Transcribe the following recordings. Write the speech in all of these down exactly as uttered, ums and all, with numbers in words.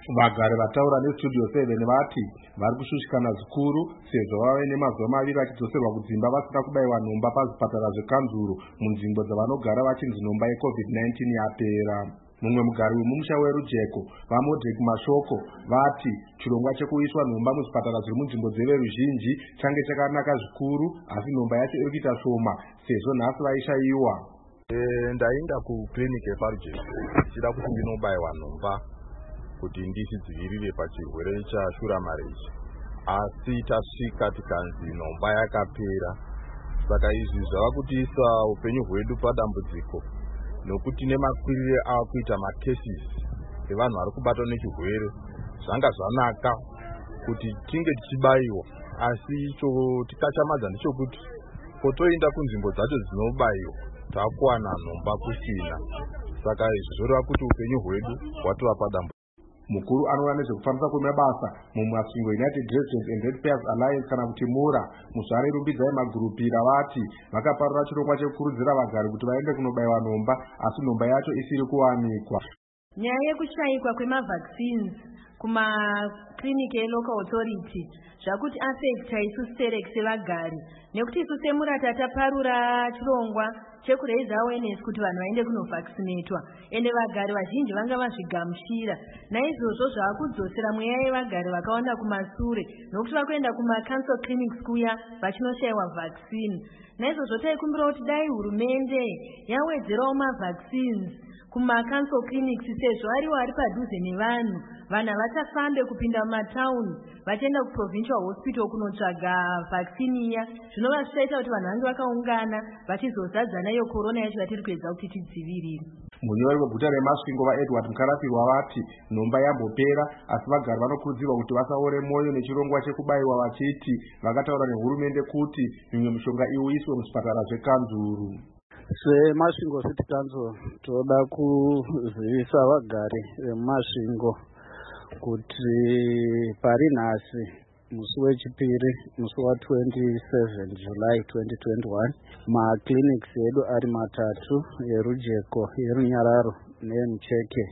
Vagari vataura nestudio seven vati vari kushushikana zvikuru sezvo vave nemazuva maviri vachidzoserwa kudzimba vasina kubayiwa nhomba pazvipatara zvekanzuru munzvimbo dzavanogara vachinzi nhomba yecovid nineteen yapera. Mumwe mugari wemumusha werujeko vamodrek mashoko vati chirongwa chekuiswa nhomba muzvipatara zviri munzvimbo dzeveruzhinji change chakanaka zvikuru, asi nhomba yacho iri kuita shoma sezvo nhasi vaishayiwa. Ndaenda kukiriniki yeparujeko ndichida kuti ndinobayiwa nhomba kuti ndizvidzivirire pachirwere chashura mareji, asi tasvika tikanzi nhomba yakapera. Saka izvi zvava kutiisa upenyu hwedu padambudziko, nokuti nemakwirire ava kuita makesisi evanhu vari kubatwa nechirwere. Zvanga zvanaka kuti tinge tichibayiwa, asi icho tikachamadza ndechokuti potoenda kunzvimbo dzacho dzinobayiwa takuwana nhomba kusina. Saka izvi zvoreva kuti upenyu hwedu hwatova padambudziko. Mukuru anoona nezvekufambisa kwemabasa mumasvingo United Residents and Ratepayers Alliance kana kuti mura Muzvare Rumbidzai Magurupira vati vakaparura chirongwa chekukurudzira vagari kuti vaende kunobayiwa nhomba, asi nhomba yacho isiri kuwanikwa. Nyaya yekushayikwa kwemavaccines kumakliniki elocal authority zvakuti afekta isu sterek sevagari, nekuti isu semura tataparura chirongwa chekuraise awareness kuti vanhu vaende kunovaccinatwa, ende vagari vazhinji vanga vazvigamuchira. Naizvozvo zvaakudzosera mweya yevagari vakawanda kumasure, nokuti vakuenda kumacouncil clinics kuya vachinoshayiwa vaccine. Naizvozvo taikumbira kuti dai hurumende yawedzerawo mavaccines kumacouncil clinics sezvo ariwo ari padhuze nevanhu, vanhu havachafambe kupinda mumatauni vachienda kuprovincial hospital kunotsvaga vaccine iya. Zvinova zvichaita kuti vanhu vange vakaungana vachizozadzana iyo korona yacho yatiri kuedza kuti tidzivirire. Munyori weguta remasvingo vaEdward Mukarapirwa vati nhomba yambopera, asi vagari vanokurudzirwa kuti vasaore mwoyo nechirongwa chekubayiwa, vachiti vakataura nehurumende kuti mimwe mishonga iuyiswe muzvipatara zvekanzuru. Semasvingo City Council toda kuzivisa vagari vemasvingo kuti pari nhasi musi wechipiri musi wa twenty-seven July twenty twenty-one maclinics edu ari matatu yerujeko, yerunyararo neyemucheke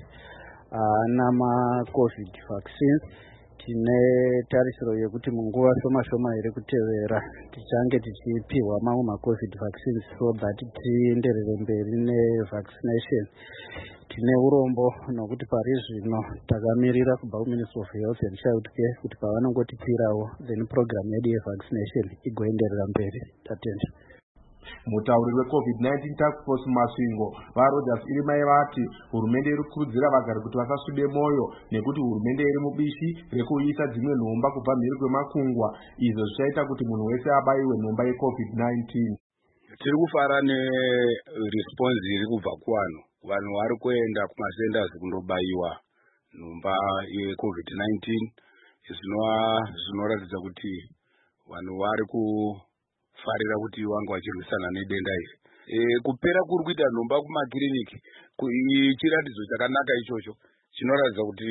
ana macovid vaccines. Tine tarisiro yekuti munguva shoma shoma iri kutevera tichange tichipiwa mamwe macovid vaccines so that tienderere mberi nevaccination. Tine urombo nokuti pari zvino takamirira kubva kuMinister of Health and Child Care kuti pavanongotipirawo then program yedu yevaccination igoenderera mberi. Tatenda. Mutauri weCovid nineteen Task Force mumasvingo vaRogers Irimai vati hurumende iri kukurudzira vagari kuti vasasvibe moyo nekuti hurumende iri mubishi rekuisa dzimwe nhomba kubva mhiri kwemakungwa, izvo zvichaita kuti munhu wese abayiwe nhomba yeCovid nineteen. Tiri kufara neresponse iri kubva kuvanhu. Vanhu vari kuenda kumasenders kundobayiwa nhomba yeCovid nineteen. Zvinova zvinoratidza kuti vanhu vari ku farira kuti wanga wachirwisana nedenda iri. E, kupera kuri kuita nhomba kumakiriniki chiratidzo chakanaka ichocho, chinoratidza kuti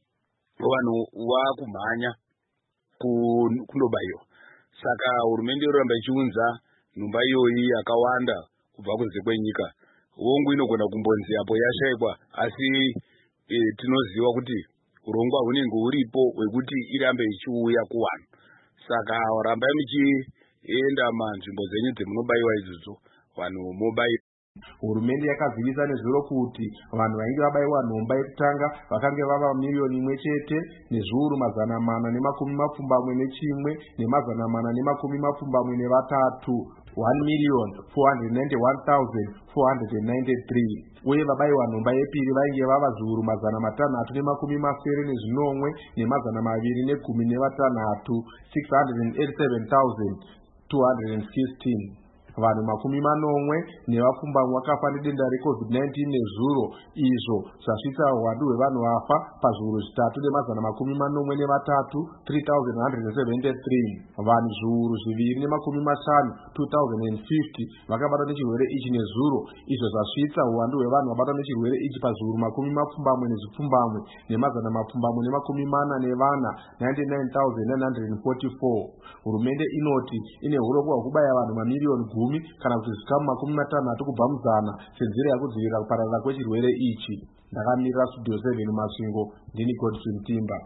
vanhu vakumhanya kundobayiwa. Saka hurumende yoramba ichiunza nhomba iyoyi yakawanda kubva kunze kwenyika. Hongu inogona kumbonzi apo yashayikwa, asi e, tinoziva kuti urongwa hunenge huripo hwekuti irambe ichiuya kuvanhu. Saka ramba michi enda manzvimbo dzenyu dzemunobayiwa izvozvo vanhu mobayiwa. Hurumende yakazivisa nezviro kuti vanhu vainge vabayiwa nhomba yekutanga vakange vava miliyoni imwe chete nezviuru mazana mana nemakumi mapfumbamwe nechimwe nemazana mana nemakumi mapfumbamwe nevatatu, one million four hundred ninety-one thousand four hundred ninety-three. Uye vabayiwa nhomba yepiri vainge vava zviuru mazana matanhatu nemakumi masere nezvinomwe nemazana maviri negumi nevatanhatu, six hundred eighty-seven thousand two hundred fifteen. Vanhu makumi manomwe nevapfumbamwe vakafa nedenda reCovid nineteen nezuro, izvo zvasvitsa hwadu hwevanhu vafa pazviuru zvitatu nemazana makumi manomwe nevatatu, three thousand one hundred seventy-three. Vanhu zviuru zviviri nemakumi mashanu, two thousand fifty vakabatwa nechirwere ichi nezuro, izvo zvasvitsa hwadu hwevanhu vabatwa nechirwere ichi pazviuru makumi mapfumbamwe nezvipfumbamwe nemazana mapfumbamwe nemakumi mana nevana, ninety-nine thousand nine hundred forty-four. Hurumende inoti ine hurongwa hwekubaya vanhu mamiliyoni gumi kana kuti zvikamu makumi matanhatu kubva muzana senzira yekudzivirira kupararira kwechirwere ichi. ndakamirira studio seven Masvingo ndini Godfrey Mtimba.